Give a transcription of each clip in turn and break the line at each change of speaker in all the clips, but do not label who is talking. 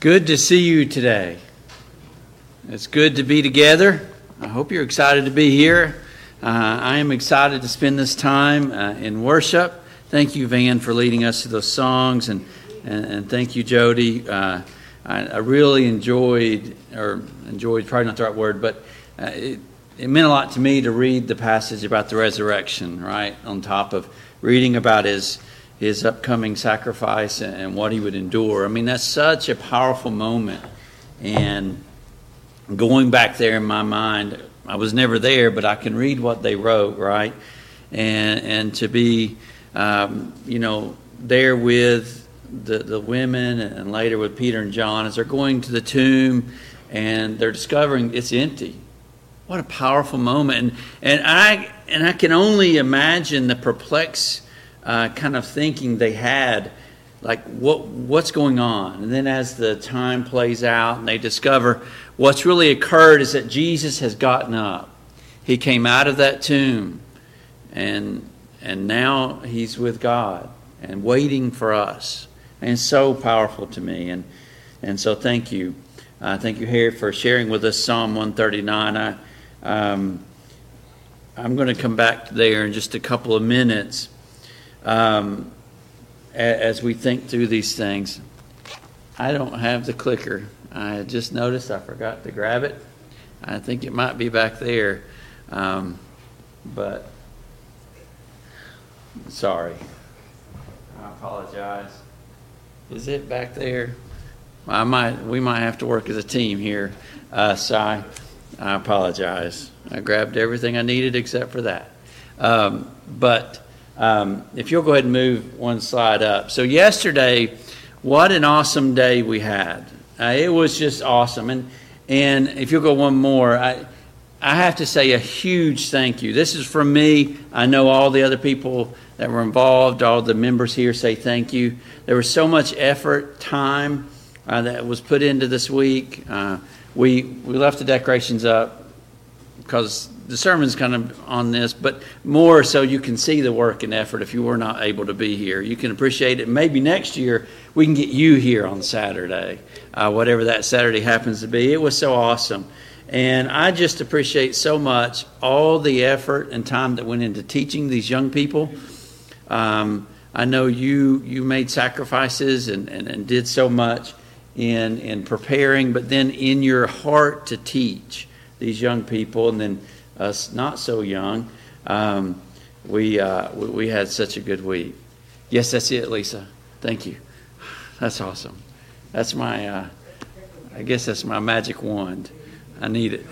good to see you today. It's good to be together. I hope you're excited to be here. I am excited to spend this time in worship. Thank you, Van, for leading us to those songs, and thank you, Jody. I really enjoyed, probably not the right word, but it meant a lot to me to read the passage about the resurrection, right, on top of reading about his upcoming sacrifice and what he would endure. I mean, that's such a powerful moment. And going back there in my mind, I was never there, but I can read what they wrote, right? And to be, there with the women and later with Peter and John as they're going to the tomb and they're discovering it's empty. What a powerful moment. And I can only imagine the perplexed kind of thinking they had, like what's going on. And then as the time plays out and they discover what's really occurred is that Jesus has gotten up. He came out of that tomb and now he's with God and waiting for us. And it's so powerful to me. And so thank you. Thank you, Harry, for sharing with us Psalm 139. I'm going to come back there in just a couple of minutes. As we think through these things. I don't have the clicker. I just noticed I forgot to grab it. I think it might be back there. But sorry. I apologize. Is it back there? We might have to work as a team here. Si, I apologize. I grabbed everything I needed except for that. If you'll go ahead and move one slide up. So yesterday, what an awesome day we had. It was just awesome. And if you'll go one more, I have to say a huge thank you. This is from me. I know all the other people that were involved, all the members here say thank you. There was so much effort, time that was put into this week. We left the decorations up because the sermon's kind of on this, but more so you can see the work and effort if you were not able to be here. You can appreciate it. Maybe next year we can get you here on Saturday, whatever that Saturday happens to be. It was so awesome. And I just appreciate so much all the effort and time that went into teaching these young people. I know you made sacrifices and did so much in preparing, but then in your heart to teach these young people, and then us not so young, we had such a good week. Yes, that's it, Lisa. Thank you. That's awesome. That's my, I guess that's my magic wand. I need it.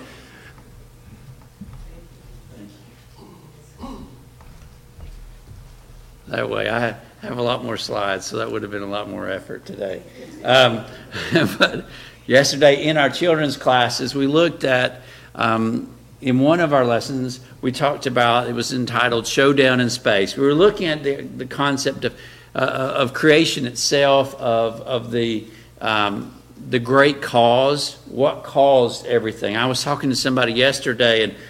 That way I have a lot more slides, so that would have been a lot more effort today. But yesterday in our children's classes, we looked at, in one of our lessons, we talked about, it was entitled Showdown in Space. We were looking at the concept of creation itself, of the great cause, what caused everything. I was talking to somebody yesterday, and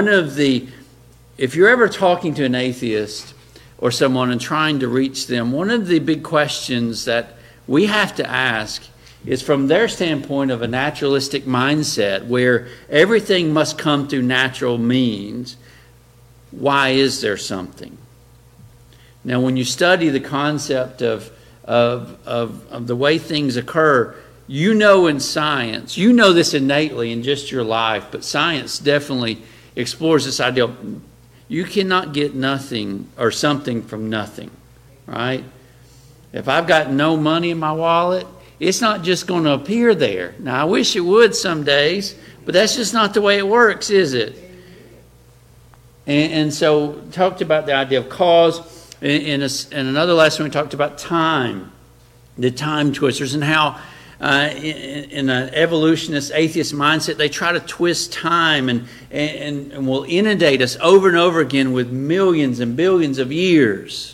if you're ever talking to an atheist or someone and trying to reach them, one of the big questions that we have to ask is from their standpoint of a naturalistic mindset where everything must come through natural means, why is there something? Now, when you study the concept of the way things occur, you know in science, you know this innately in just your life, but science definitely explores this idea of you cannot get nothing or something from nothing, right? If I've got no money in my wallet, it's not just going to appear there. Now, I wish it would some days, but that's just not the way it works, is it? And so, talked about the idea of cause. In another lesson, we talked about time, the time twisters, and how in an evolutionist, atheist mindset, they try to twist time and will inundate us over and over again with millions and billions of years.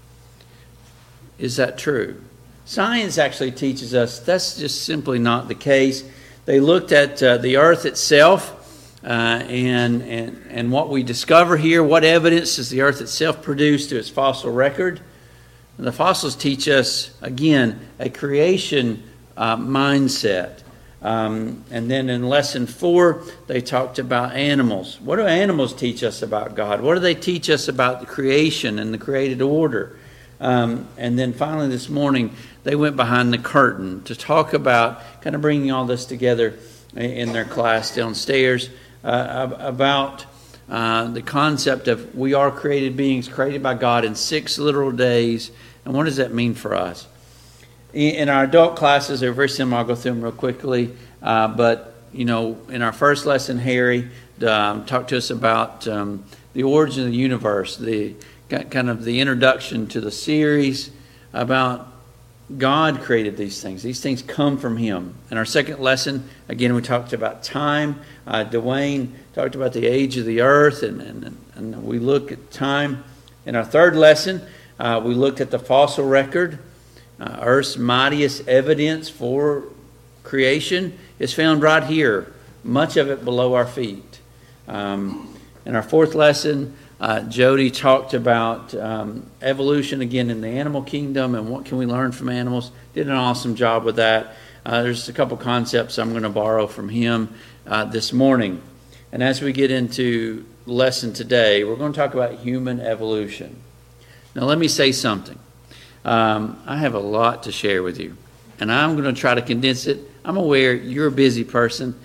Is that true? Science actually teaches us that's just simply not the case. They looked at the earth itself and what we discover here. What evidence does the earth itself produce to its fossil record? And the fossils teach us, again, a creation mindset. And then in lesson 4, they talked about animals. What do animals teach us about God? What do they teach us about the creation and the created order? And then finally this morning, they went behind the curtain to talk about kind of bringing all this together in their class downstairs about the concept of we are created beings, created by God in 6 literal days. And what does that mean for us? In our adult classes, they're very similar. I'll go through them real quickly. But, in our first lesson, Harry talked to us about the origin of the universe, the kind of the introduction to the series about God created these things. These things come from Him. In our second lesson, again, we talked about time. Dwayne talked about the age of the earth, and we look at time. In our third lesson, we looked at the fossil record. Earth's mightiest evidence for creation is found right here, much of it below our feet. In our fourth lesson, Jody talked about evolution again in the animal kingdom and what can we learn from animals. Did an awesome job with that. There's a couple concepts I'm going to borrow from him this morning. And as we get into the lesson today, we're going to talk about human evolution. Now let me say something. I have a lot to share with you, and I'm going to try to condense it. I'm aware you're a busy person,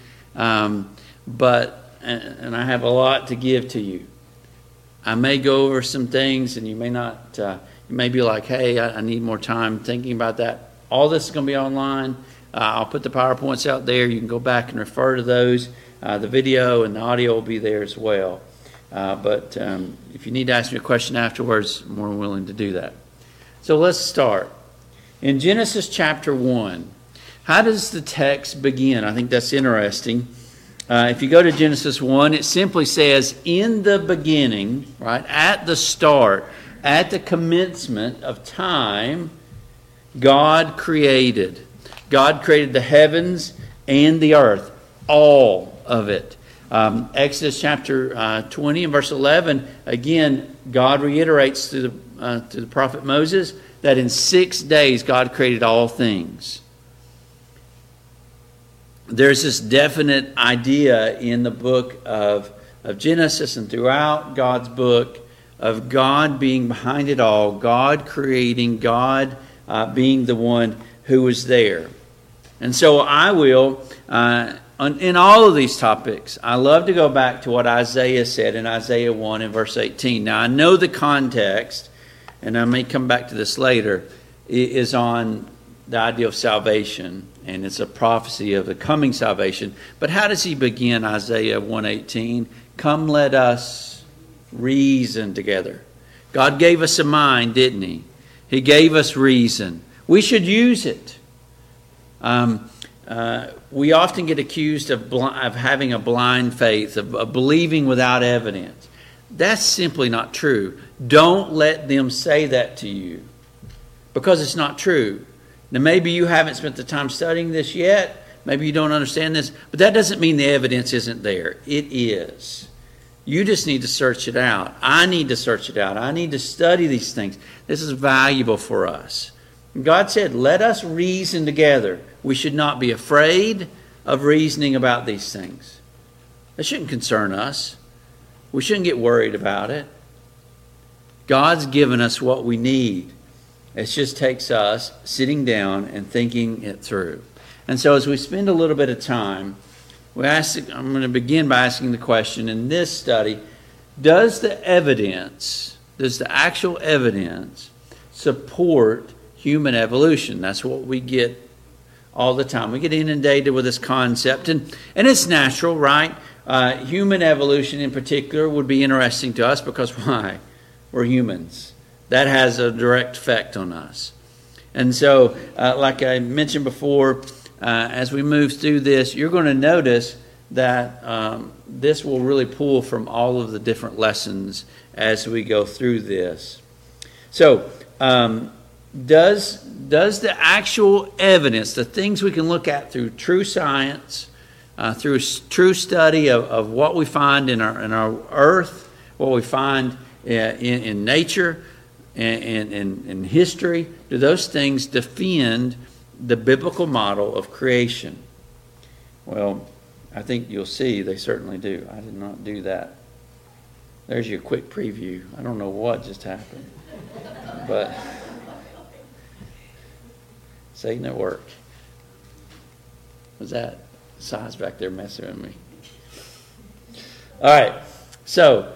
but I have a lot to give to you. I may go over some things, and you may not. You may be like, "Hey, I need more time thinking about that." All this is going to be online. I'll put the PowerPoints out there. You can go back and refer to those. The video and the audio will be there as well. But if you need to ask me a question afterwards, I'm more than willing to do that. So let's start. In Genesis chapter 1, how does the text begin? I think that's interesting. If you go to Genesis 1, it simply says, in the beginning, right, at the start, at the commencement of time, God created. God created the heavens and the earth, all of it. Exodus chapter 20 and verse 11, again, God reiterates to the prophet Moses that in 6 days God created all things. There's this definite idea in the book of Genesis and throughout God's book of God being behind it all, God creating, God being the one who was there. And so I will, in all of these topics, I love to go back to what Isaiah said in Isaiah 1 and verse 18. Now I know the context, and I may come back to this later, is on the idea of salvation, and it's a prophecy of the coming salvation. But how does he begin Isaiah 1:18? Come, let us reason together. God gave us a mind, didn't He? He gave us reason. We should use it. We often get accused of having a blind faith, of believing without evidence. That's simply not true. Don't let them say that to you, because it's not true. Now, maybe you haven't spent the time studying this yet. Maybe you don't understand this. But that doesn't mean the evidence isn't there. It is. You just need to search it out. I need to search it out. I need to study these things. This is valuable for us. God said, let us reason together. We should not be afraid of reasoning about these things. That shouldn't concern us. We shouldn't get worried about it. God's given us what we need. It just takes us sitting down and thinking it through. And so as we spend a little bit of time, I'm going to begin by asking the question in this study, does the actual evidence support human evolution? That's what we get all the time. We get inundated with this concept, and it's natural, right? Human evolution in particular would be interesting to us because why? We're humans. That has a direct effect on us. And so, like I mentioned before, as we move through this, you're going to notice that this will really pull from all of the different lessons as we go through this. So, does the actual evidence, the things we can look at through true science, through true study of what we find in our earth, what we find in nature, and in history, do those things defend the biblical model of creation? Well, I think you'll see they certainly do. I did not do that. There's your quick preview. I don't know what just happened, but Satan at work. Was that size back there messing with me? All right. So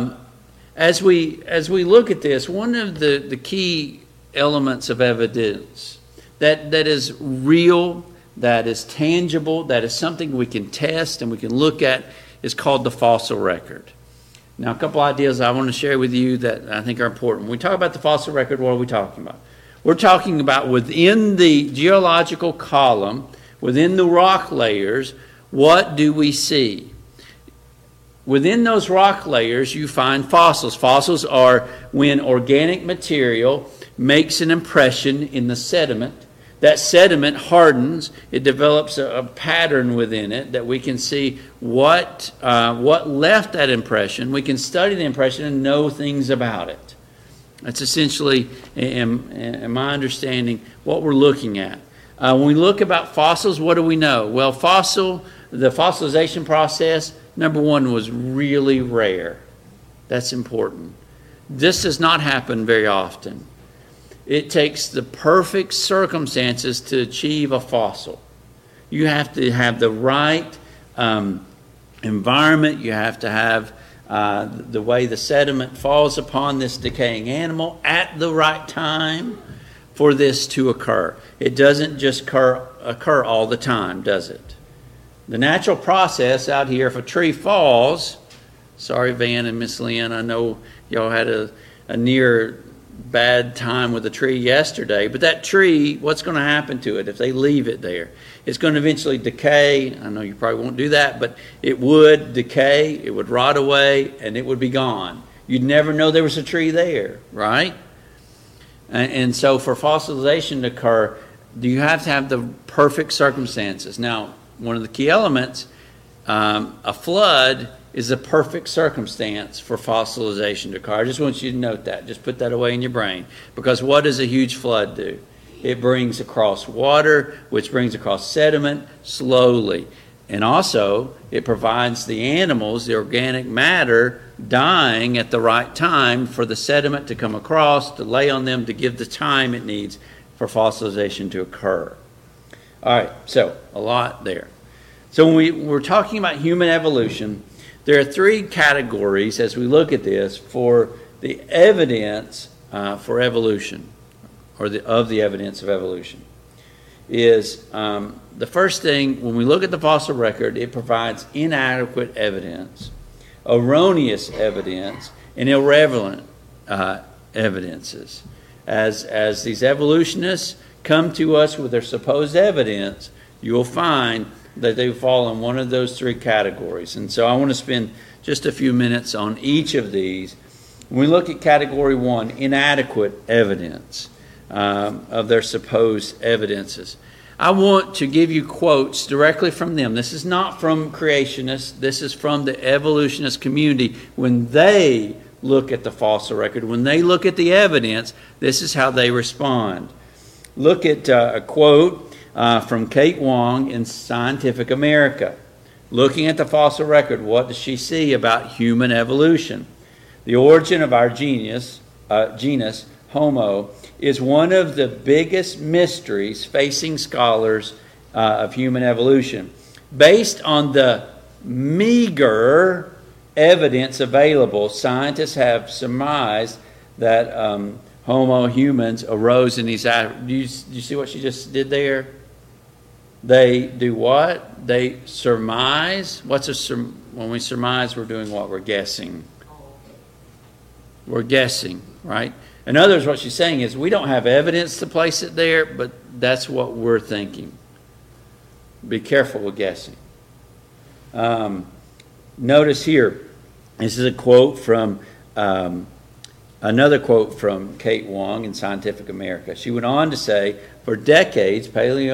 as we look at this, one of the key elements of evidence that is real, that is tangible, that is something we can test and we can look at is called the fossil record. Now, a couple ideas I want to share with you that I think are important. When we talk about the fossil record, what are we talking about? We're talking about within the geological column, within the rock layers, what do we see? Within those rock layers, you find fossils. Fossils are when organic material makes an impression in the sediment. That sediment hardens. It develops a pattern within it that we can see what left that impression. We can study the impression and know things about it. That's essentially, in my understanding, what we're looking at. When we look about fossils, what do we know? Well, the fossilization process, number one, was really rare. That's important. This does not happen very often. It takes the perfect circumstances to achieve a fossil. You have to have the right environment. You have to have the way the sediment falls upon this decaying animal at the right time for this to occur. It doesn't just occur all the time, does it? The natural process out here, if a tree falls, sorry Van and Miss Lynn, I know y'all had a near bad time with a tree yesterday, but that tree, what's going to happen to it if they leave it there? It's going to eventually decay. I know you probably won't do that, but it would decay, it would rot away, and it would be gone. You'd never know there was a tree there, right? And so for fossilization to occur, you have to have the perfect circumstances. Now, one of the key elements, a flood is a perfect circumstance for fossilization to occur. I just want you to note that. Just put that away in your brain. Because what does a huge flood do? It brings across water, which brings across sediment slowly. And also, it provides the animals, the organic matter, dying at the right time for the sediment to come across, to lay on them, to give the time it needs for fossilization to occur. All right, so a lot there. So when we're talking about human evolution, there are three categories as we look at this for the evidence for evolution, or of the evidence of evolution. Is the first thing, when we look at the fossil record, it provides inadequate evidence, erroneous evidence, and irrelevant evidences. As these evolutionists come to us with their supposed evidence, you will find that they fall in one of those three categories. And so I want to spend just a few minutes on each of these. When we look at category one, inadequate evidence of their supposed evidences, I want to give you quotes directly from them. This is not from creationists. This is from the evolutionist community. When they look at the fossil record, when they look at the evidence, this is how they respond. Look at a quote from Kate Wong in Scientific America. Looking at the fossil record, what does she see about human evolution? The origin of our genus, Homo, is one of the biggest mysteries facing scholars of human evolution. Based on the meager evidence available, scientists have surmised that Homo humans arose in these... Do you see what she just did there? They do what? They surmise. When we surmise, we're doing what? We're guessing. We're guessing, right? In other words, what she's saying is we don't have evidence to place it there, but that's what we're thinking. Be careful with guessing. Notice here, this is a quote from... another quote from Kate Wong in Scientific America. She went on to say, for decades,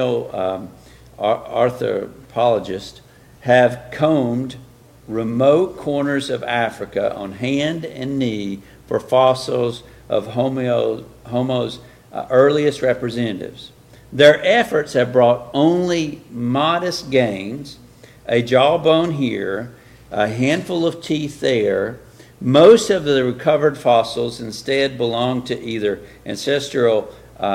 paleoanthropologists have combed remote corners of Africa on hand and knee for fossils of Homo's earliest representatives. Their efforts have brought only modest gains, a jawbone here, a handful of teeth there. Most of the recovered fossils instead belong to either ancestral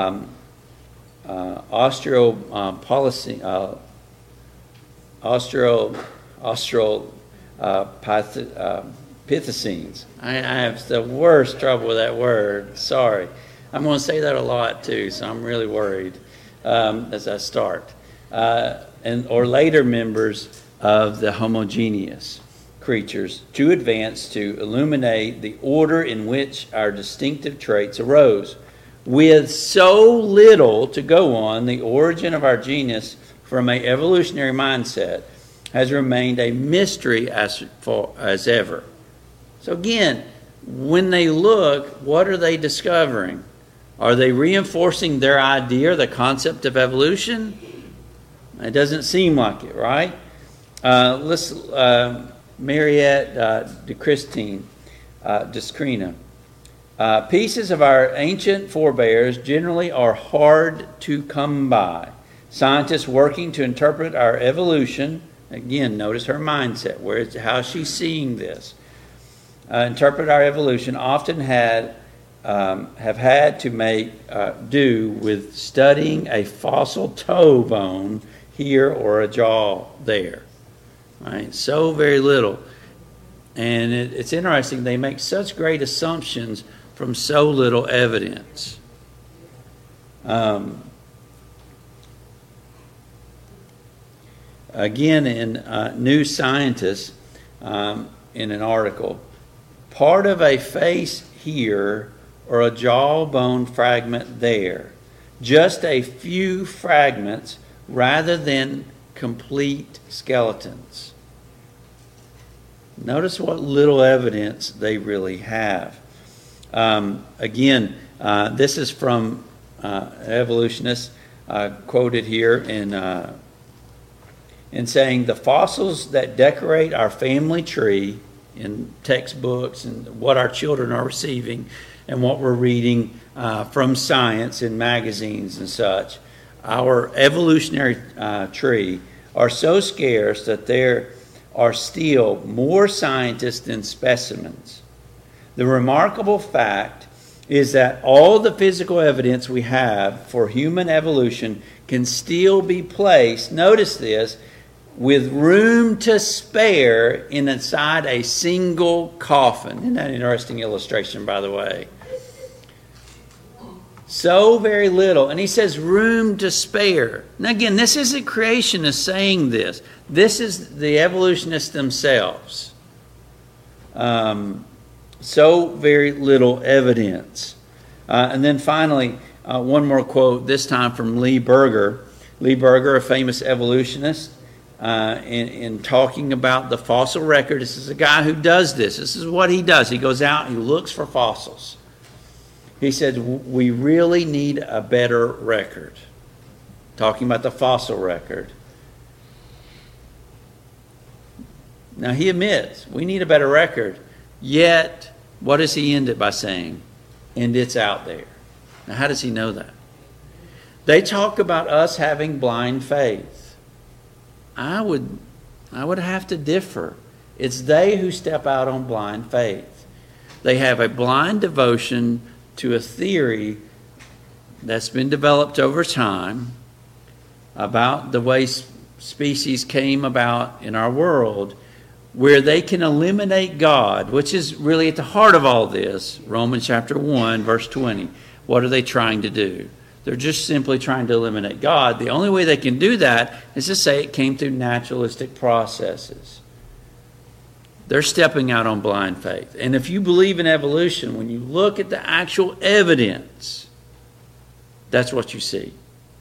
Australopithecines. I have the worst trouble with that word. Sorry. I'm going to say that a lot too, so I'm really worried as I start. Or later members of the homogeneous creatures, too advanced to illuminate the order in which our distinctive traits arose. With so little to go on, the origin of our genus from an evolutionary mindset has remained a mystery as ever. So again, when they look, what are they discovering? Are they reinforcing their idea, the concept of evolution? It doesn't seem like it, right? Mariette Descrina. Pieces of our ancient forebears generally are hard to come by. Scientists working to interpret our evolution, again, notice her mindset, how she's seeing this. Interpret our evolution often have had to make do with studying a fossil toe bone here or a jaw there. Right? So very little. And it's interesting, they make such great assumptions from so little evidence. Again, in New Scientist, in an article, part of a face here or a jawbone fragment there. Just a few fragments rather than complete skeletons. Notice what little evidence they really have. Again, this is from evolutionists quoted here in saying the fossils that decorate our family tree in textbooks and what our children are receiving and what we're reading from science in magazines and such, our evolutionary tree are so scarce that there are still more scientists than specimens. The remarkable fact is that all the physical evidence we have for human evolution can still be placed, notice this, with room to spare inside a single coffin. Isn't that an interesting illustration, by the way? So very little. And he says room to spare. Now again, this isn't creationists saying this. This is the evolutionists themselves. So very little evidence. And then finally, one more quote, this time from Lee Berger. Lee Berger, a famous evolutionist, in talking about the fossil record. This is a guy who does this. This is what he does. He goes out and he looks for fossils. He said, we really need a better record. Talking about the fossil record. Now he admits, we need a better record. Yet, what does he end it by saying? And it's out there. Now how does he know that? They talk about us having blind faith. I would have to differ. It's they who step out on blind faith. They have a blind devotion to a theory that's been developed over time about the way species came about in our world, where they can eliminate God, which is really at the heart of all this. Romans chapter 1, verse 20. What are they trying to do? They're just simply trying to eliminate God. The only way they can do that is to say it came through naturalistic processes. They're stepping out on blind faith. And if you believe in evolution, when you look at the actual evidence, that's what you see.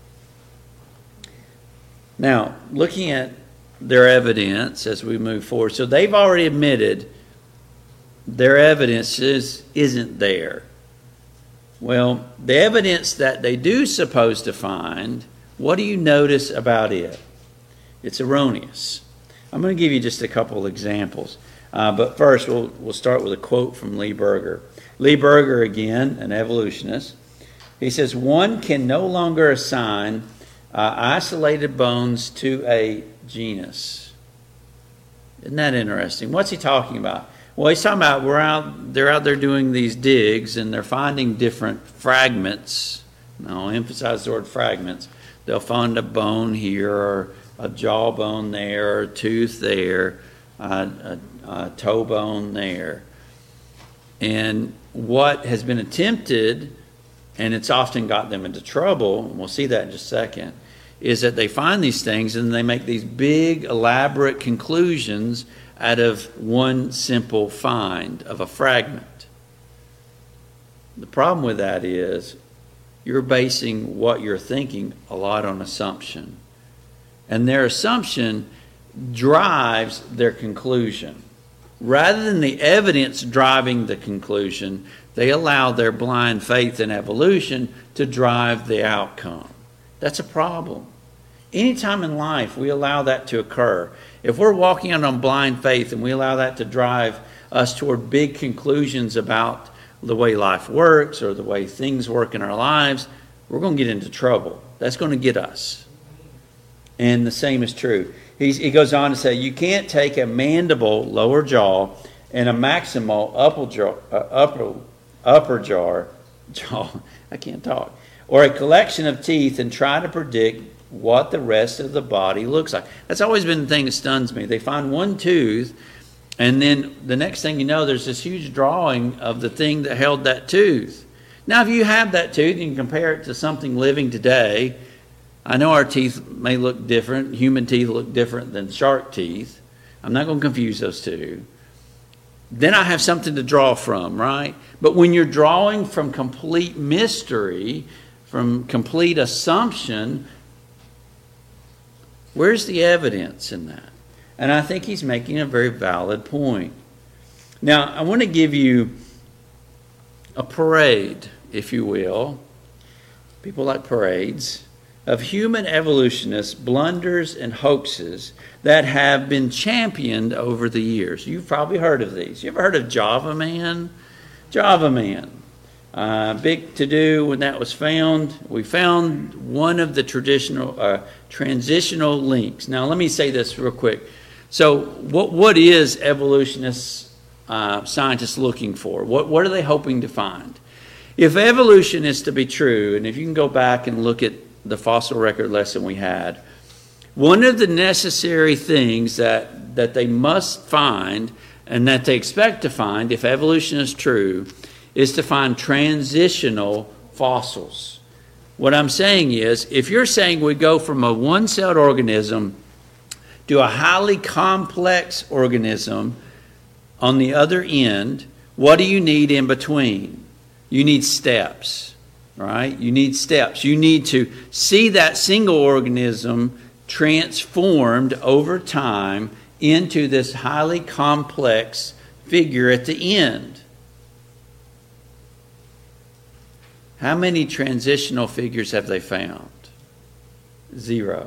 Now, looking at their evidence as we move forward. So they've already admitted their evidence isn't there. Well, the evidence that they do suppose to find, what do you notice about it? It's erroneous. I'm going to give you just a couple examples. But first, we'll start with a quote from Lee Berger. Lee Berger, again, an evolutionist, He says, one can no longer assign isolated bones to a genus. Isn't that interesting? What's he talking about? Well, he's talking about they're out there doing these digs, and they're finding different fragments. I'll emphasize the word fragments. They'll find a bone here, or a jawbone there, or a tooth there, a toe bone there. And what has been attempted, and it's often got them into trouble, and we'll see that in just a second, is that they find these things and they make these big, elaborate conclusions out of one simple find of a fragment. The problem with that is you're basing what you're thinking a lot on assumption. And their assumption drives their conclusion. Rather than the evidence driving the conclusion, they allow their blind faith in evolution to drive the outcome. That's a problem. Anytime in life we allow that to occur, if we're walking on blind faith and we allow that to drive us toward big conclusions about the way life works or the way things work in our lives, we're going to get into trouble. That's going to get us. And the same is true. He goes on to say, you can't take a mandible, lower jaw, and a maximal, upper jaw, I can't talk, or a collection of teeth and try to predict what the rest of the body looks like. That's always been the thing that stuns me. They find one tooth, and then the next thing you know, there's this huge drawing of the thing that held that tooth. Now, if you have that tooth and you compare it to something living today, I know our teeth may look different. Human teeth look different than shark teeth. I'm not going to confuse those two. Then I have something to draw from, right? But when you're drawing from complete mystery, from complete assumption, where's the evidence in that? And I think he's making a very valid point. Now, I want to give you a parade, if you will. People like parades of human evolutionists' blunders and hoaxes that have been championed over the years. You've probably heard of these. You ever heard of Java Man? Java Man. Big to-do when that was found. We found one of the transitional links. Now, let me say this real quick. So what is evolutionists, scientists looking for? What are they hoping to find? If evolution is to be true, and if you can go back and look at the fossil record lesson we had, one of the necessary things that they must find and that they expect to find, if evolution is true, is to find transitional fossils. What I'm saying is, if you're saying we go from a one-celled organism to a highly complex organism on the other end, what do you need in between? You need steps. Right? You need steps. You need to see that single organism transformed over time into this highly complex figure at the end. How many transitional figures have they found? 0.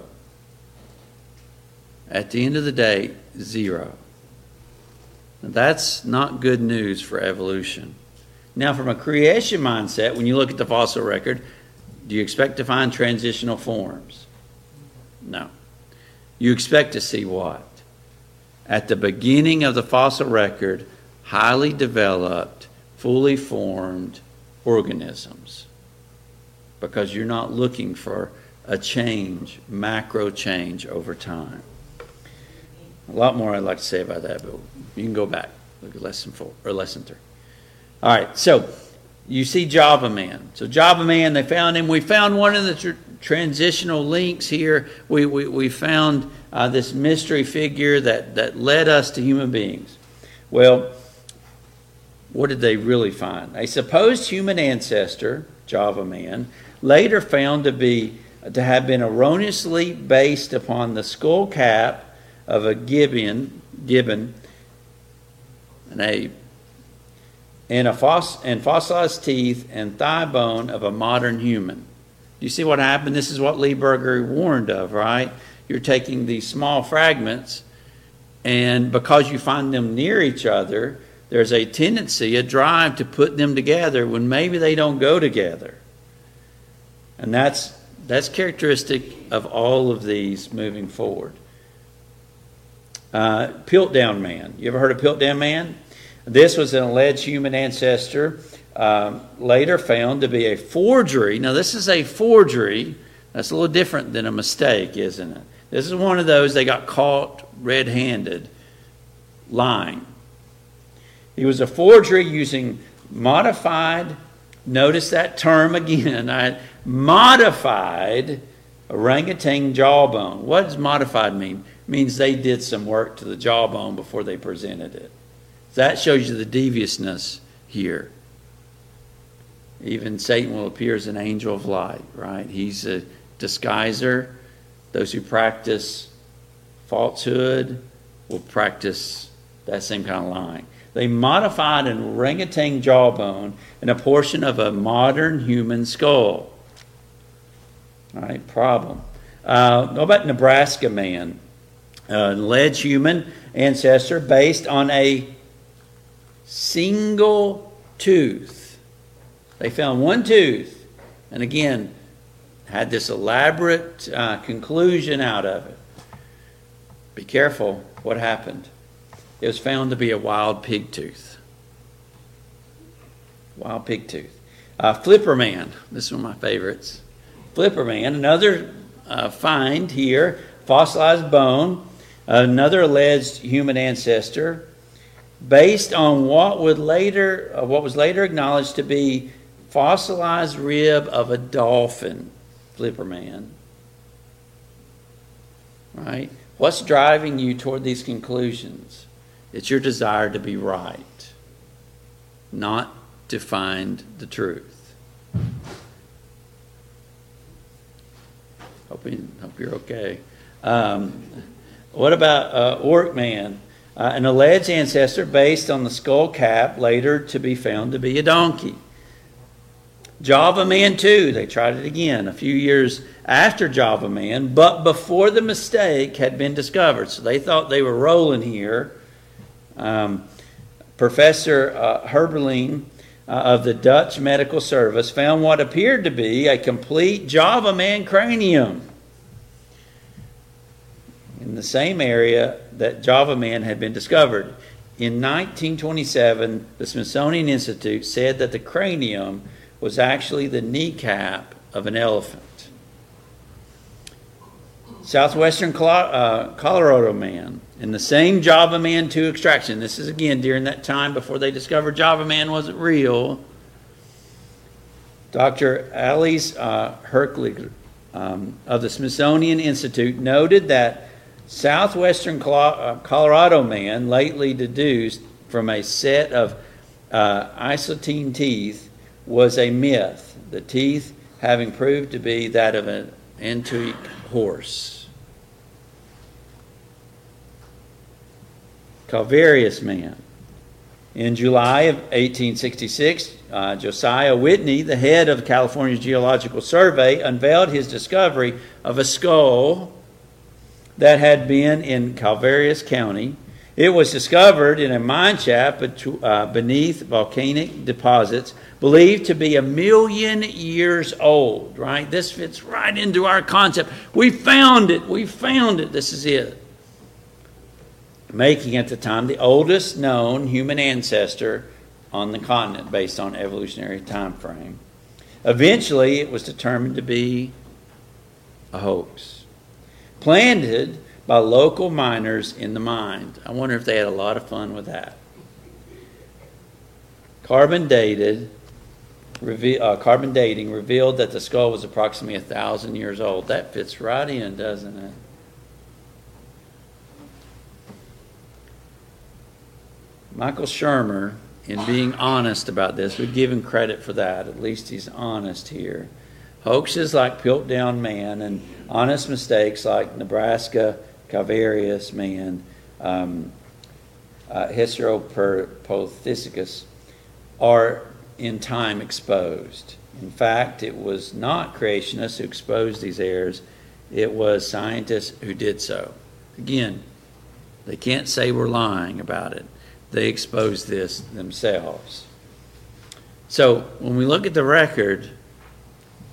At the end of the day, 0. Now, that's not good news for evolution. Now, from a creation mindset, when you look at the fossil record, do you expect to find transitional forms? No. You expect to see what? At the beginning of the fossil record, highly developed, fully formed organisms. Because you're not looking for a change, macro change over time. A lot more I'd like to say about that, but you can go back. Look at lesson 4 or lesson 3. All right, so you see Java Man. So Java Man, they found him. We found one of the transitional links here. We found this mystery figure that led us to human beings. Well, what did they really find? A supposed human ancestor, Java Man, later found to have been erroneously based upon the skull cap of a gibbon, an ape, and fossilized teeth and thigh bone of a modern human. Do you see what happened? This is what Lee Berger warned of, right? You're taking these small fragments, and because you find them near each other, there's a tendency, a drive to put them together when maybe they don't go together. And that's characteristic of all of these moving forward. Piltdown Man. You ever heard of Piltdown Man? This was an alleged human ancestor, later found to be a forgery. Now, this is a forgery. That's a little different than a mistake, isn't it? This is one of those they got caught red-handed lying. He was a forgery using modified, notice that term again, modified orangutan jawbone. What does modified mean? It means they did some work to the jawbone before they presented it. That shows you the deviousness here. Even Satan will appear as an angel of light, right? He's a disguiser. Those who practice falsehood will practice that same kind of lying. They modified an orangutan jawbone and a portion of a modern human skull. All right, problem. What about Nebraska Man? An alleged human ancestor based on a single tooth. They found one tooth, and again, had this elaborate conclusion out of it. Be careful what happened. It was found to be a wild pig tooth. Wild pig tooth. Flipper Man. This is one of my favorites. Flipper Man. Another find here. Fossilized bone. Another alleged human ancestor. Based on what was later acknowledged to be fossilized rib of a dolphin. Flipper Man. Right? What's driving you toward these conclusions? It's your desire to be right, not to find the truth. Hope you're okay. What about Orc Man? An alleged ancestor based on the skull cap, later to be found to be a donkey. Java Man too. They tried it again a few years after Java Man, but before the mistake had been discovered. So they thought they were rolling here. Professor Herberling of the Dutch Medical Service found what appeared to be a complete Java Man cranium in the same area that Java Man had been discovered. In 1927, the Smithsonian Institute said that the cranium was actually the kneecap of an elephant. Southwestern Colorado Man, in the same Java Man 2 extraction. This is again during that time before they discovered Java Man wasn't real. Dr. Alice Herklig of the Smithsonian Institute noted that Southwestern Colorado Man, lately deduced from a set of isotene teeth, was a myth, the teeth having proved to be that of an antique horse. Calvarius Man. In July of 1866, Josiah Whitney, the head of the California Geological Survey, unveiled his discovery of a skull that had been in Calvarius County. It was discovered in a mine shaft beneath volcanic deposits believed to be 1 million years old, right? This fits right into our concept. We found it. This is it. Making at the time the oldest known human ancestor on the continent based on evolutionary time frame. Eventually, it was determined to be a hoax, planted by local miners in the mine. I wonder if they had a lot of fun with that. Carbon dating revealed that the skull was approximately 1,000 years old. That fits right in, doesn't it? Michael Shermer, in being honest about this, we give him credit for that. At least he's honest here. Hoaxes like Piltdown Man and honest mistakes like Nebraska Calvarius Man, Hysteropothecus, are in time exposed. In fact, it was not creationists who exposed these errors. It was scientists who did so. Again, they can't say we're lying about it. They exposed this themselves. So when we look at the record,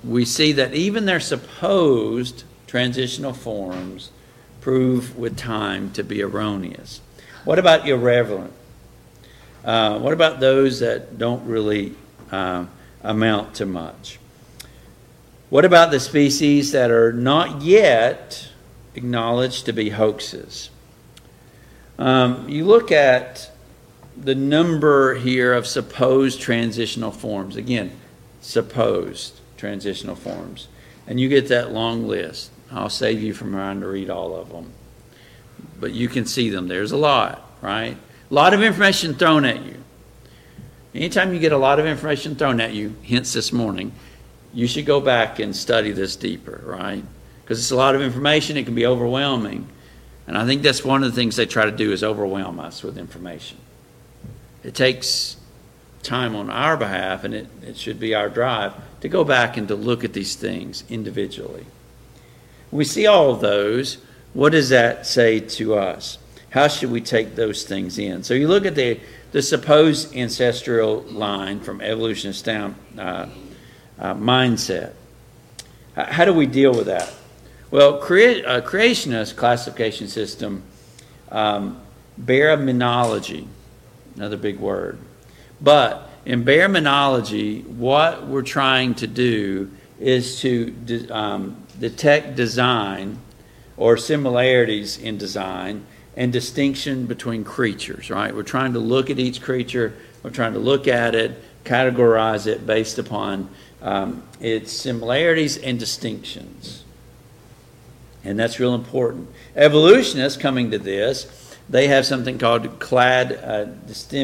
we see that even their supposed transitional forms prove with time to be erroneous. What about irrelevant? What about those that don't really amount to much? What about the species that are not yet acknowledged to be hoaxes? You look at the number here of supposed transitional forms. Again, supposed transitional forms. And you get that long list. I'll save you from trying to read all of them. But you can see them. There's a lot, right? A lot of information thrown at you. Anytime you get a lot of information thrown at you, hence this morning, you should go back and study this deeper, right? Because it's a lot of information. It can be overwhelming. And I think that's one of the things they try to do is overwhelm us with information. It takes time on our behalf, and it should be our drive to go back and to look at these things individually. We see all of those. What does that say to us? How should we take those things in? So you look at the supposed ancestral line from evolutionist down mindset. How do we deal with that? Well, creationist classification system, baraminology, another big word. But in baraminology, what we're trying to do is to detect design or similarities in design and distinction between creatures, right? We're trying to look at each creature. We're trying to look at it, categorize it based upon its similarities and distinctions. And that's real important. Evolutionists coming to this, they have something called clad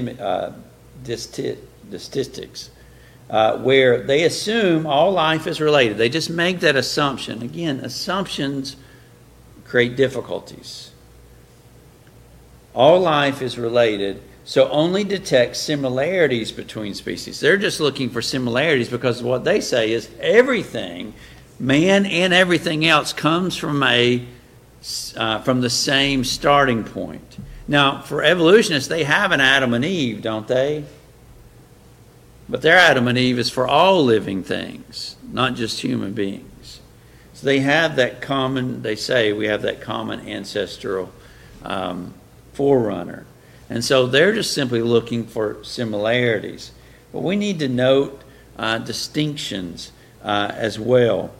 statistics, where they assume all life is related. They just make that assumption. Again, assumptions create difficulties. All life is related, so only detect similarities between species. They're just looking for similarities because what they say is everything, man and everything else, comes from the same starting point. Now, for evolutionists, they have an Adam and Eve, don't they? But their Adam and Eve is for all living things, not just human beings. So they have that common, they say we have that common ancestral forerunner. And so they're just simply looking for similarities. But we need to note distinctions as well.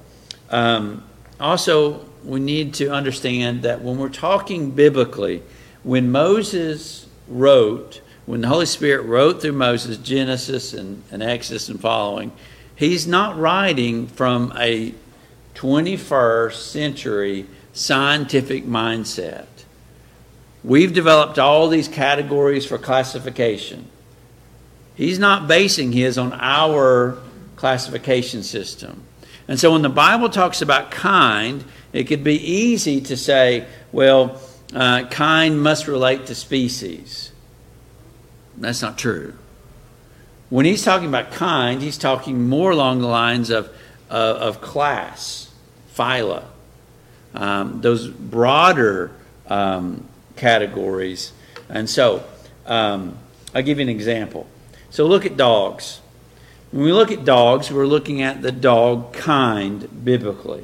Also, we need to understand that when we're talking biblically, when Moses wrote, when the Holy Spirit wrote through Moses, Genesis and Exodus and following, he's not writing from a 21st century scientific mindset. We've developed all these categories for classification. He's not basing his on our classification system. And so when the Bible talks about kind, it could be easy to say, well, kind must relate to species. That's not true. When he's talking about kind, he's talking more along the lines of class, phyla, those broader categories. And so I'll give you an example. So look at dogs. When we look at dogs, we're looking at the dog kind biblically.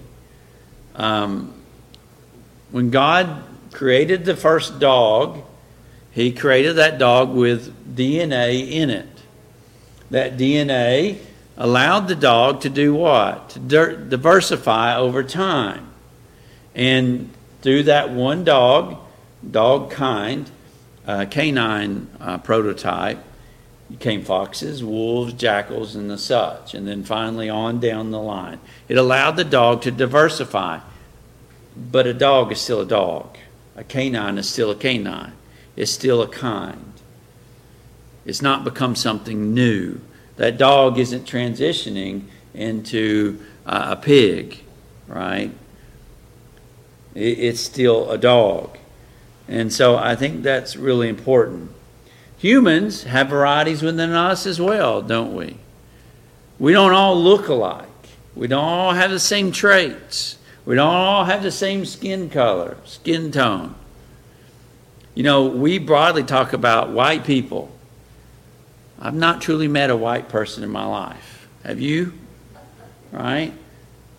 When God created the first dog, he created that dog with DNA in it. That DNA allowed the dog to do what? To diversify over time. And through that one dog kind, canine prototype, came foxes, wolves, jackals, and the such. And then finally on down the line. It allowed the dog to diversify. But a dog is still a dog. A canine is still a canine. It's still a kind. It's not become something new. That dog isn't transitioning into a pig, right? It's still a dog. And so I think that's really important. Humans have varieties within us as well, don't we? We don't all look alike. We don't all have the same traits. We don't all have the same skin color, skin tone. You know, we broadly talk about white people. I've not truly met a white person in my life. Have you? Right?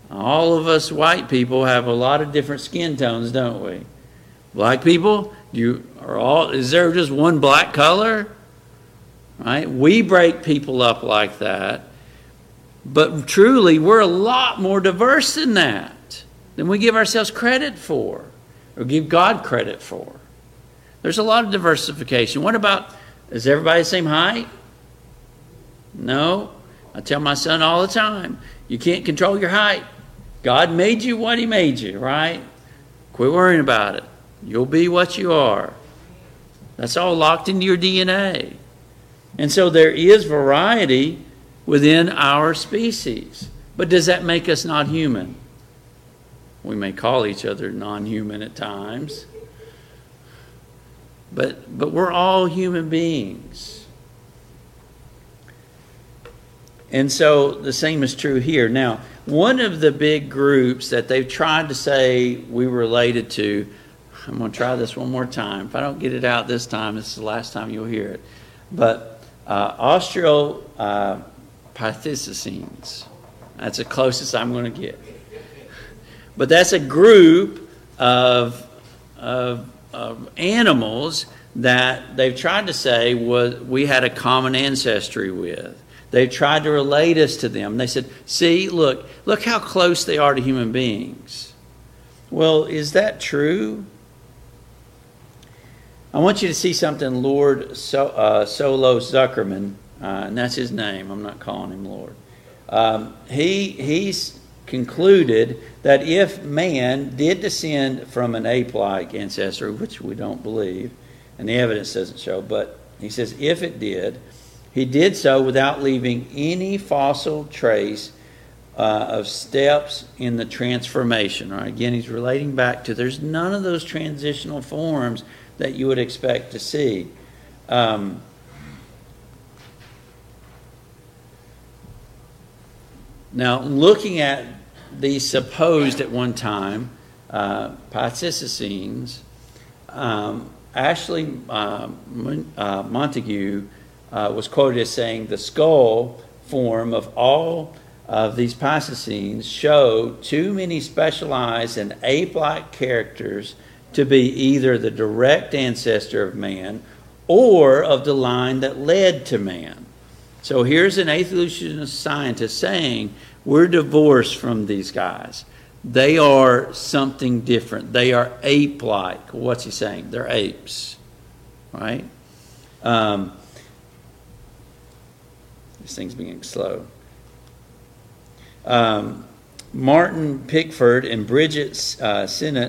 All of us white people have a lot of different skin tones, don't we? Black people, is there just one black color? Right? We break people up like that. But truly, we're a lot more diverse than that, than we give ourselves credit for, or give God credit for. There's a lot of diversification. What about, is everybody the same height? No. I tell my son all the time, you can't control your height. God made you what he made you, right? Quit worrying about it. You'll be what you are. That's all locked into your DNA. And so there is variety within our species. But does that make us not human? We may call each other non-human at times. But we're all human beings. And so the same is true here. Now, one of the big groups that they've tried to say we related to, I'm going to try this one more time. If I don't get it out this time, this is the last time you'll hear it. But Australopithecines. That's the closest I'm going to get. But that's a group of animals that they've tried to say we had a common ancestry with. They tried to relate us to them. They said, see, look how close they are to human beings. Well, is that true? I want you to see something Lord Solo Zuckerman, and that's his name. I'm not calling him Lord. He's concluded that if man did descend from an ape-like ancestor, which we don't believe, and the evidence doesn't show, but he says if it did, he did so without leaving any fossil trace of steps in the transformation. Right? Again, he's relating back to there's none of those transitional forms that you would expect to see. Now, looking at these supposed at one time Pithecines, Ashley Montague was quoted as saying the skull form of all of these Pithecines show too many specialized and ape-like characters to be either the direct ancestor of man or of the line that led to man. So here's an evolutionist scientist saying we're divorced from these guys. They are something different. They are ape-like. What's he saying? They're apes, right? This thing's being slow. Martin Pickford and Bridget Sinnott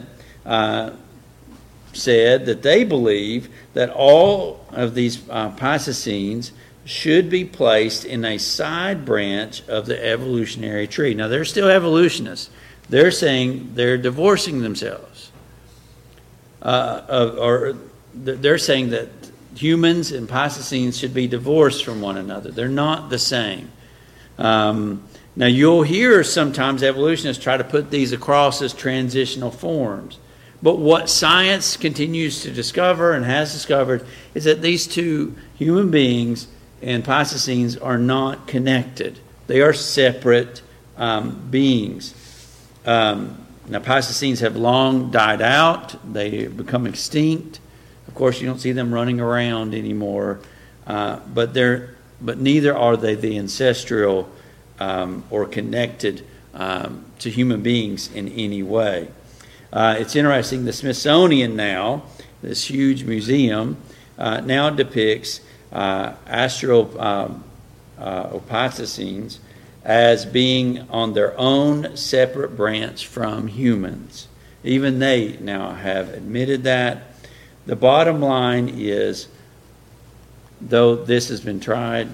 said that they believe that all of these Pithecines should be placed in a side branch of the evolutionary tree. Now, they're still evolutionists. They're saying they're divorcing themselves. Or they're saying that humans and Pithecines should be divorced from one another. They're not the same. Now, you'll hear sometimes evolutionists try to put these across as transitional forms. But what science continues to discover and has discovered is that these two human beings and Pithecines are not connected. They are separate beings. Now, Pithecines have long died out. They have become extinct. Of course, you don't see them running around anymore. But neither are they the ancestral or connected to human beings in any way. It's interesting, the Smithsonian now, this huge museum, now depicts Australopithecines as being on their own separate branch from humans. Even they now have admitted that. The bottom line is, though this has been tried,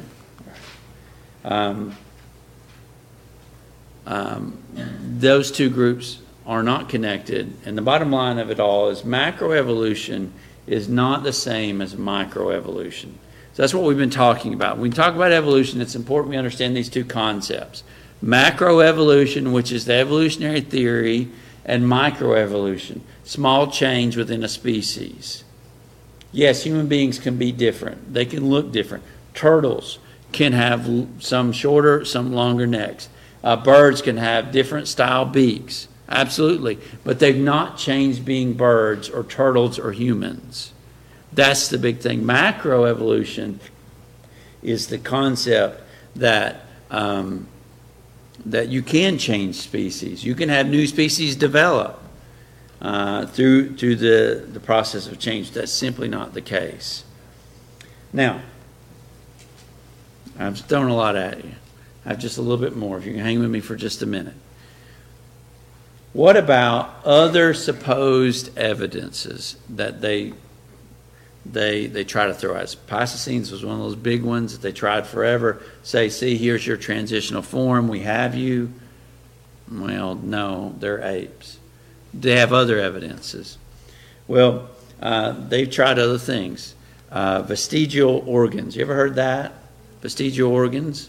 those two groups are not connected. And the bottom line of it all is macroevolution is not the same as microevolution. So that's what we've been talking about. When we talk about evolution, it's important we understand these two concepts. Macroevolution, which is the evolutionary theory, and microevolution, small change within a species. Yes, human beings can be different. They can look different. Turtles can have some shorter, some longer necks. birds can have different style beaks. Absolutely. But they've not changed being birds or turtles or humans. That's the big thing. Macroevolution is the concept that that you can change species. You can have new species develop through the process of change. That's simply not the case. Now, I've thrown a lot at you. I have just a little bit more. If you can hang with me for just a minute. What about other supposed evidences that they try to throw at us? Pleistocene was one of those big ones that they tried forever. Say, see, here's your transitional form. We have you. Well, no, they're apes. They have other evidences. Well, they've tried other things. Vestigial organs. You ever heard that? Vestigial organs.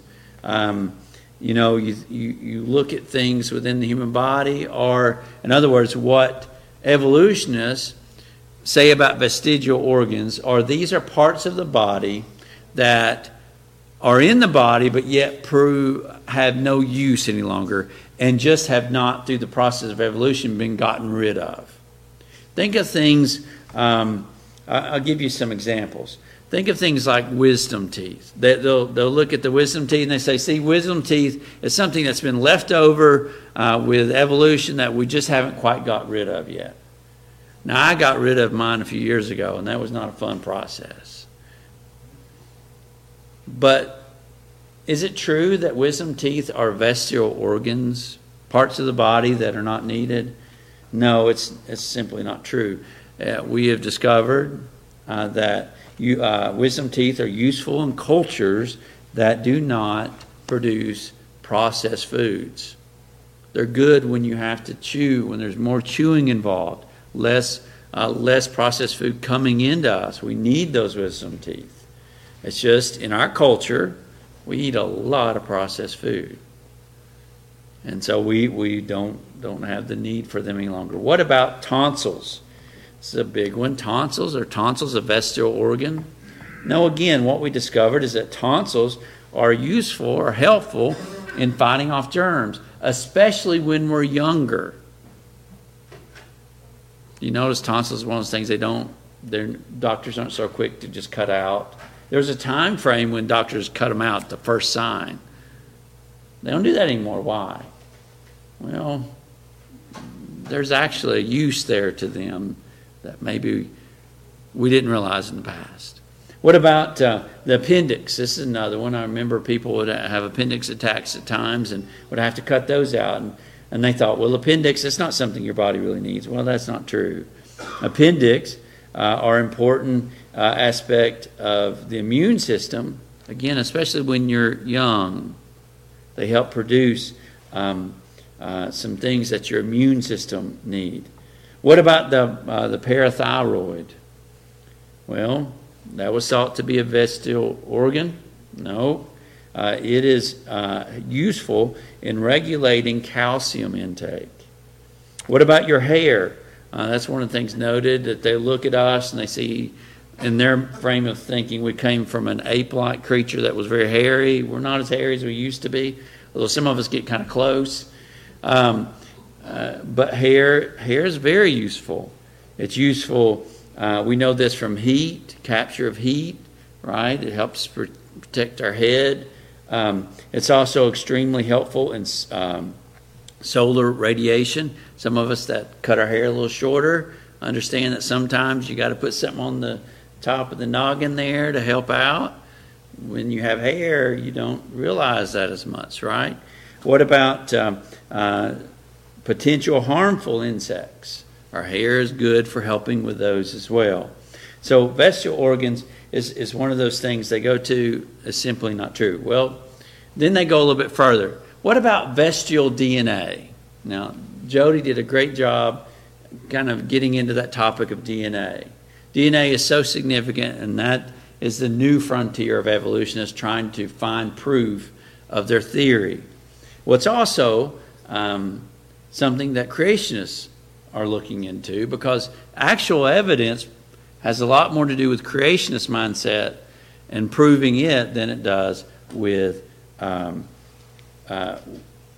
You look at things within the human body, or, in other words, what evolutionists say about vestigial organs are these are parts of the body that are in the body but yet have no use any longer and just have not, through the process of evolution, been gotten rid of. Think of things, I'll give you some examples. Think of things like wisdom teeth. They'll look at the wisdom teeth and they say, see, wisdom teeth is something that's been left over with evolution that we just haven't quite got rid of yet. Now, I got rid of mine a few years ago, and that was not a fun process. But is it true that wisdom teeth are vestigial organs, parts of the body that are not needed? No, it's simply not true. We have discovered that wisdom teeth are useful in cultures that do not produce processed foods. They're good when you have to chew, when there's more chewing involved. Less processed food coming into us. We need those wisdom teeth. It's just in our culture, we eat a lot of processed food, and so we don't have the need for them any longer. What about tonsils? This is a big one. Tonsils, are tonsils a vestigial organ? No. Again, what we discovered is that tonsils are useful or helpful in fighting off germs, especially when we're younger. You notice tonsils is one of those things their doctors aren't so quick to just cut out. There's a time frame when doctors cut them out, the first sign. They don't do that anymore. Why? Well, there's actually a use there to them that maybe we didn't realize in the past. What about the appendix? This is another one. I remember people would have appendix attacks at times and would have to cut those out. And they thought, well, appendix, it's not something your body really needs. Well, that's not true. Appendix are important aspect of the immune system. Again, especially when you're young. They help produce some things that your immune system need. What about the parathyroid? Well, that was thought to be a vestigial organ. No. It is useful in regulating calcium intake. What about your hair? That's one of the things noted, that they look at us and they see, in their frame of thinking, we came from an ape-like creature that was very hairy. We're not as hairy as we used to be, although some of us get kind of close. But hair is very useful. It's useful, we know this from heat, capture of heat, right? It helps protect our head. It's also extremely helpful in solar radiation. Some of us that cut our hair a little shorter understand that sometimes you got to put something on the top of the noggin there to help out. When you have hair, you don't realize that as much, right? What about potential harmful insects? Our hair is good for helping with those as well. So vestigial organs is one of those things they go to is simply not true. Well, then they go a little bit further. What about vestigial DNA? Now, Jody did a great job kind of getting into that topic of DNA. DNA is so significant, and that is the new frontier of evolutionists trying to find proof of their theory. Well, it's also something that creationists are looking into, because actual evidence has a lot more to do with creationist mindset and proving it than it does with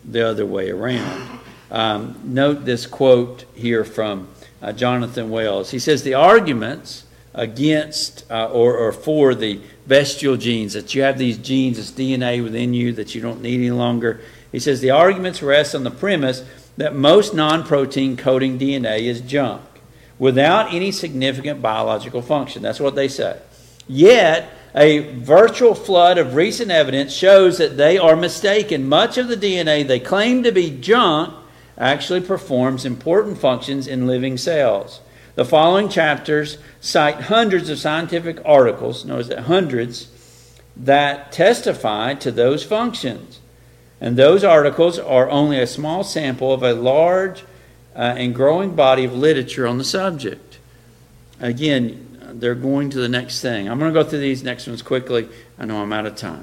the other way around. Note this quote here from Jonathan Wells. He says, the arguments against or for the bestial genes, that you have these genes, this DNA within you that you don't need any longer. He says, the arguments rest on the premise that most non-protein coding DNA is junk, without any significant biological function. That's what they say. Yet, a virtual flood of recent evidence shows that they are mistaken. Much of the DNA they claim to be junk actually performs important functions in living cells. The following chapters cite hundreds of scientific articles, notice that hundreds, that testify to those functions. And those articles are only a small sample of a large and growing body of literature on the subject. Again, they're going to the next thing. I'm going to go through these next ones quickly. I know I'm out of time.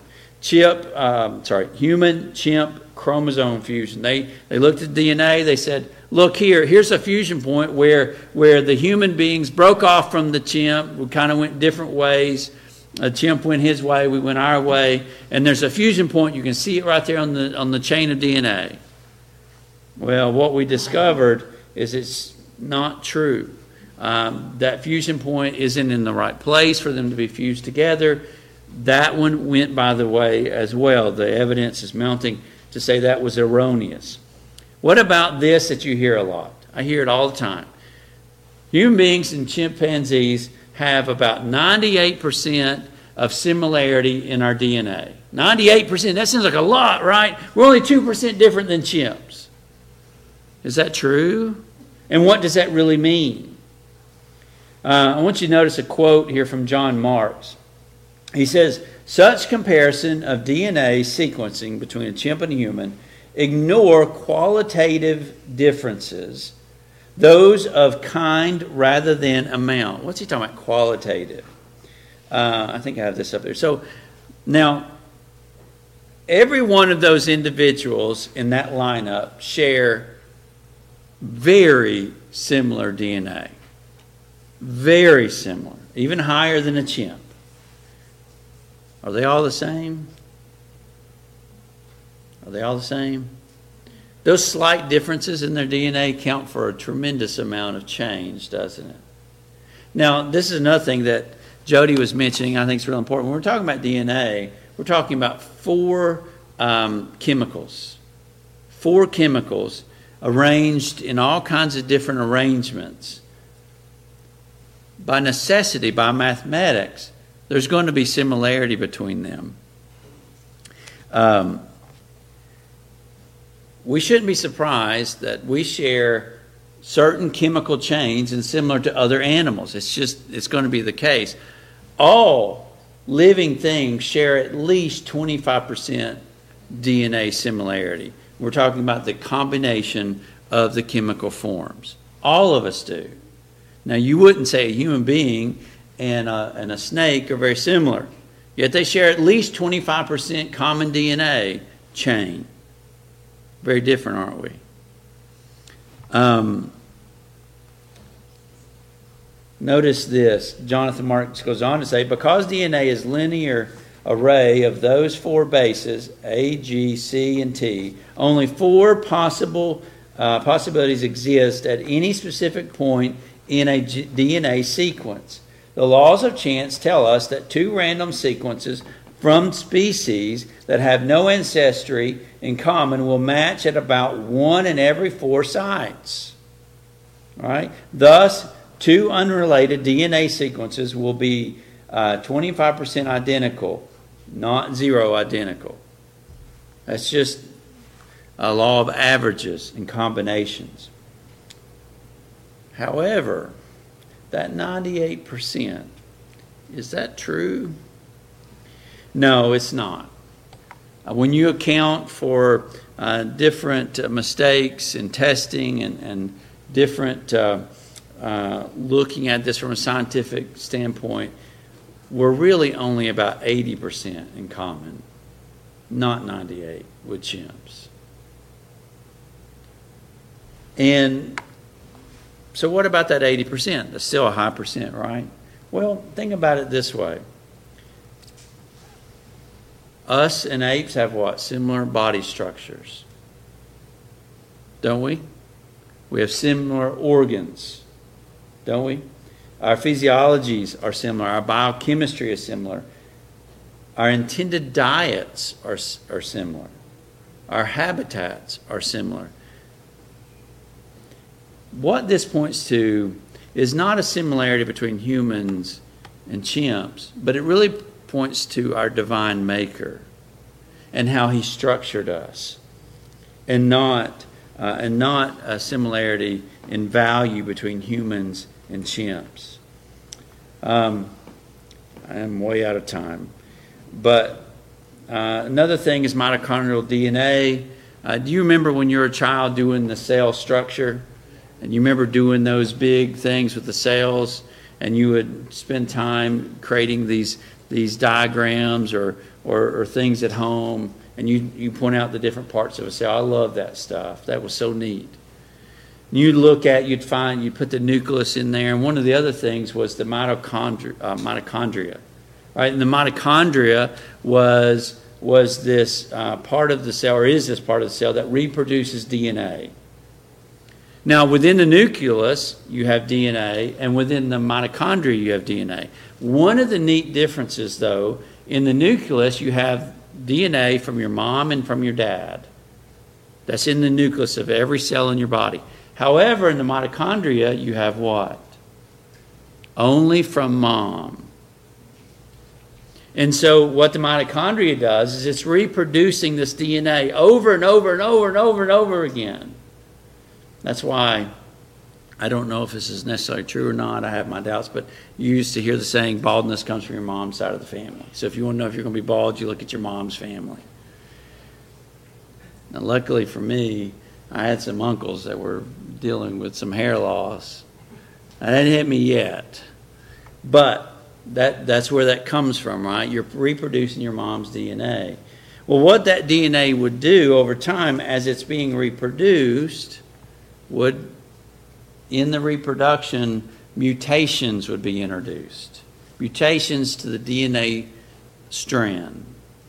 Human chimp chromosome fusion. They looked at DNA. They said, look here's a fusion point where the human beings broke off from the chimp. We kind of went different ways. A chimp went his way, we went our way, and there's a fusion point. You can see it right there on the chain of DNA. Well, what we discovered is it's not true. That fusion point isn't in the right place for them to be fused together. That one went by the way as well. The evidence is mounting to say that was erroneous. What about this that you hear a lot? I hear it all the time. Human beings and chimpanzees have about 98% of similarity in our DNA. 98%, that seems like a lot, right? We're only 2% different than chimps. Is that true? And what does that really mean? I want you to notice a quote here from John Marks. He says, such comparison of DNA sequencing between a chimp and a human ignore qualitative differences, those of kind rather than amount. What's he talking about, qualitative? I think I have this up there. So now, every one of those individuals in that lineup share very similar DNA. Very similar. Even higher than a chimp. Are they all the same? Are they all the same? Those slight differences in their DNA count for a tremendous amount of change, doesn't it? Now, this is another thing that Jody was mentioning, I think is really important. When we're talking about DNA, we're talking about four chemicals. Four chemicals arranged in all kinds of different arrangements. By necessity, by mathematics, there's going to be similarity between them. We shouldn't be surprised that we share certain chemical chains and similar to other animals. It's going to be the case. All living things share at least 25% DNA similarity. We're talking about the combination of the chemical forms. All of us do. Now, you wouldn't say a human being and a snake are very similar, yet they share at least 25% common DNA chain. Very different, aren't we? Notice this. Jonathan Marks goes on to say, because DNA is linear array of those four bases, A, G, C, and T, only four possibilities exist at any specific point in a DNA sequence. The laws of chance tell us that two random sequences from species that have no ancestry in common will match at about 1 in every 4 sites. All right? Thus, two unrelated DNA sequences will be 25% identical, not zero identical. That's just a law of averages and combinations. However, that 98%, is that true? No, it's not. When you account for different mistakes in testing and different looking at this from a scientific standpoint, we're really only about 80% in common, not 98 with chimps. And so what about that 80%? That's still a high percent, right? Well, think about it this way. Us and apes have what? Similar body structures. don't we? We have similar organs, don't we? Our physiologies are similar. Our biochemistry is similar. Our intended diets are similar. Our habitats are similar. What this points to is not a similarity between humans and chimps, but it really points to our divine maker and how he structured us, and not a similarity in value between humans and chimps. I am way out of time. But another thing is mitochondrial DNA. Do you remember when you were a child doing the cell structure? And you remember doing those big things with the cells? And you would spend time creating these diagrams or things at home. And you point out the different parts of a cell. I love that stuff. That was so neat. You'd put the nucleus in there. And one of the other things was the mitochondria. Right? And the mitochondria was this part of the cell, or is this part of the cell, that reproduces DNA. Now, within the nucleus, you have DNA, and within the mitochondria, you have DNA. One of the neat differences, though, in the nucleus, you have DNA from your mom and from your dad. That's in the nucleus of every cell in your body. However, in the mitochondria, you have what? Only from mom. And so what the mitochondria does is it's reproducing this DNA over and over and over and over and over again. That's why, I don't know if this is necessarily true or not, I have my doubts, but you used to hear the saying, baldness comes from your mom's side of the family. So if you want to know if you're going to be bald, you look at your mom's family. Now, luckily for me, I had some uncles that were dealing with some hair loss. That hadn't hit me yet. But that's where that comes from, right? You're reproducing your mom's DNA. Well, what that DNA would do over time as it's being reproduced would, in the reproduction, mutations would be introduced. Mutations to the DNA strand.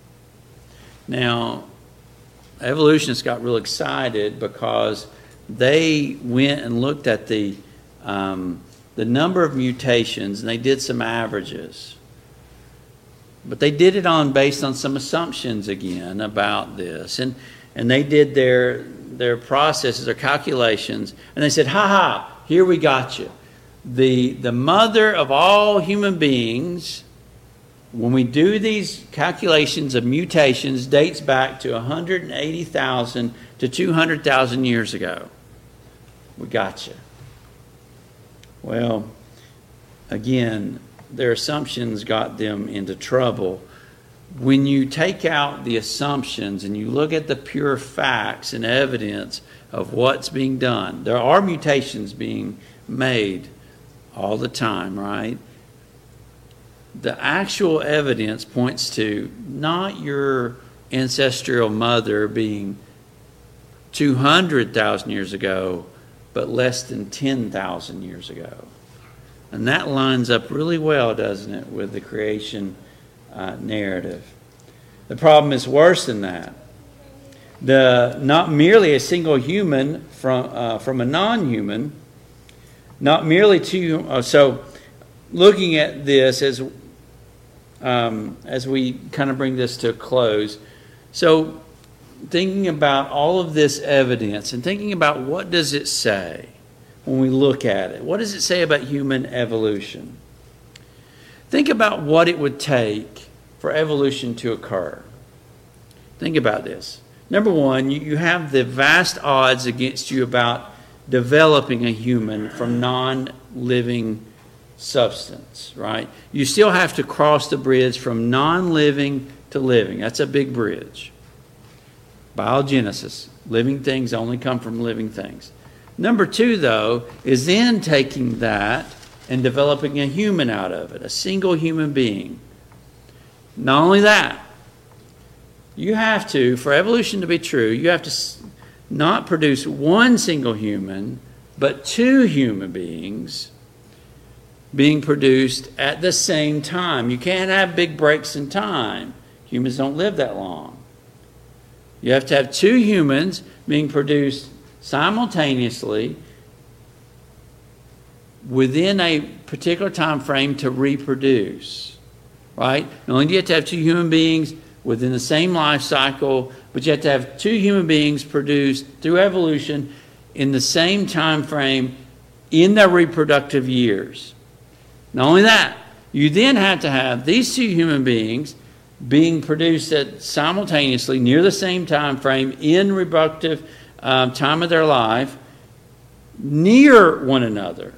Now, evolutionists got real excited because they went and looked at the number of mutations, and they did some averages. But they did it based on some assumptions again about this. And they did their processes, their calculations, and they said, here we got you. The mother of all human beings, when we do these calculations of mutations, dates back to 180,000 to 200,000 years ago. We got you. Well, again, their assumptions got them into trouble. When you take out the assumptions and you look at the pure facts and evidence of what's being done, there are mutations being made all the time, right? The actual evidence points to not your ancestral mother being 200,000 years ago, but less than 10,000 years ago. And that lines up really well, doesn't it, with the creation narrative. The problem is worse than that. Not merely a single human from a non-human, not merely two. So, looking at this as we kind of bring this to a close, so thinking about all of this evidence and thinking about what does it say when we look at it. What does it say about human evolution? Think about what it would take for evolution to occur. Think about this. Number one, you have the vast odds against you about developing a human from non-living substance, right? You still have to cross the bridge from non-living to living. That's a big bridge. Biogenesis. Living things only come from living things. Number two, though, is then taking that and developing a human out of it, a single human being. Not only that, you have to, for evolution to be true, you have to not produce one single human, but two human beings being produced at the same time. You can't have big breaks in time. Humans don't live that long. You have to have two humans being produced simultaneously within a particular time frame to reproduce, right? Not only do you have to have two human beings within the same life cycle, but you have to have two human beings produced through evolution in the same time frame in their reproductive years. Not only that, you then have to have these two human beings being produced simultaneously near the same time frame in reproductive time of their life near one another.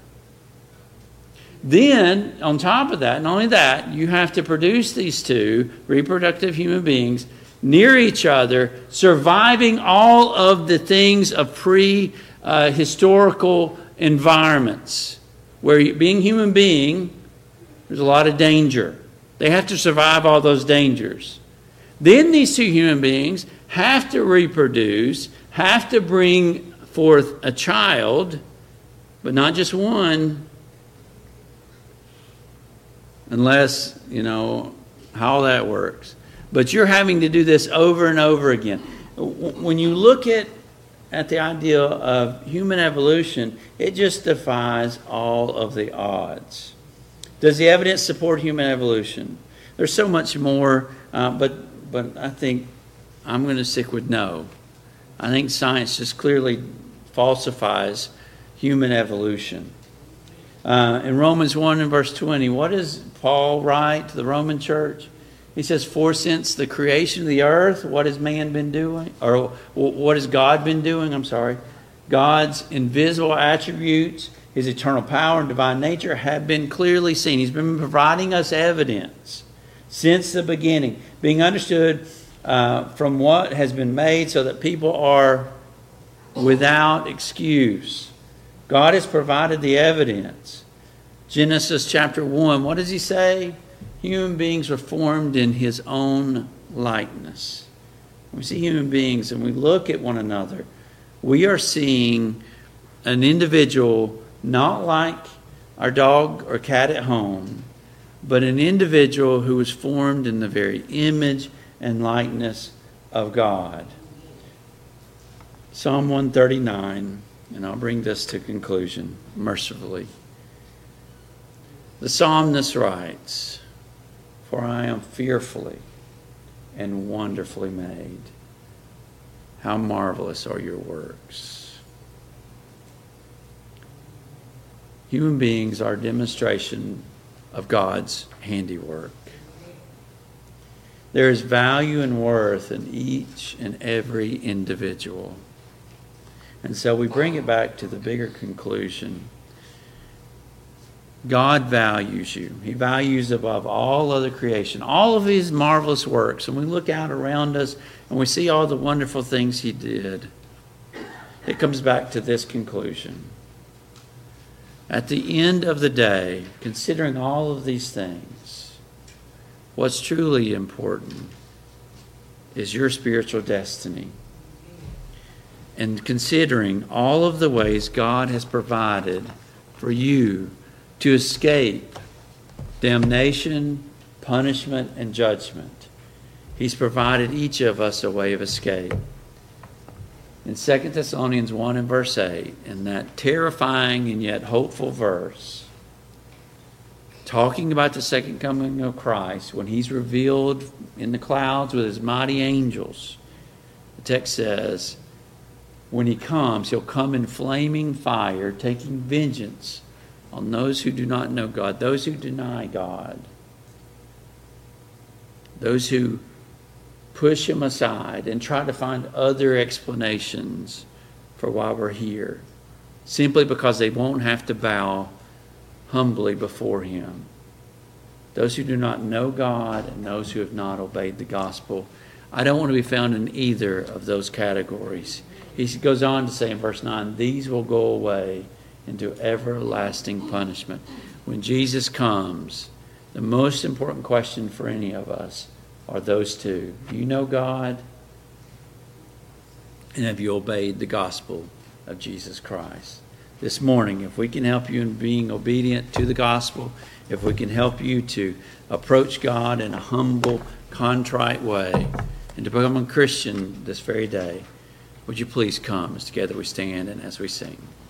Then, on top of that, not only that, you have to produce these two reproductive human beings near each other, surviving all of the things of pre-historical environments, where being human being, there's a lot of danger. They have to survive all those dangers. Then these two human beings have to reproduce, have to bring forth a child, but not just one, unless, how that works. But you're having to do this over and over again. When you look at the idea of human evolution, it just defies all of the odds. Does the evidence support human evolution? There's so much more, but I think I'm going to stick with no. I think science just clearly falsifies human evolution. In Romans 1 and verse 20, what does Paul write to the Roman church? He says, for since the creation of the earth, what has man been doing? Or what has God been doing? God's invisible attributes, his eternal power and divine nature have been clearly seen. He's been providing us evidence since the beginning, being understood from what has been made so that people are without excuse. God has provided the evidence. Genesis chapter 1, what does he say? Human beings were formed in his own likeness. When we see human beings and we look at one another, we are seeing an individual not like our dog or cat at home, but an individual who was formed in the very image and likeness of God. Psalm 139, and I'll bring this to conclusion mercifully. The psalmist writes, for I am fearfully and wonderfully made. How marvelous are your works. Human beings are a demonstration of God's handiwork. There is value and worth in each and every individual. And so we bring it back to the bigger conclusion. God values you. He values above all other creation, all of his marvelous works. And we look out around us and we see all the wonderful things he did. It comes back to this conclusion. At the end of the day, considering all of these things, what's truly important is your spiritual destiny. And considering all of the ways God has provided for you to escape damnation, punishment, and judgment. He's provided each of us a way of escape. In 2 Thessalonians 1 and verse 8, in that terrifying and yet hopeful verse, talking about the second coming of Christ, when he's revealed in the clouds with his mighty angels, the text says, when he comes, he'll come in flaming fire, taking vengeance on those who do not know God, those who deny God, those who push him aside and try to find other explanations for why we're here, simply because they won't have to bow humbly before him. Those who do not know God and those who have not obeyed the gospel. I don't want to be found in either of those categories. He goes on to say in verse 9, these will go away into everlasting punishment. When Jesus comes, the most important question for any of us are those two. Do you know God? And have you obeyed the gospel of Jesus Christ? This morning, if we can help you in being obedient to the gospel, if we can help you to approach God in a humble, contrite way, and to become a Christian this very day, Would you please come as together we stand and as we sing?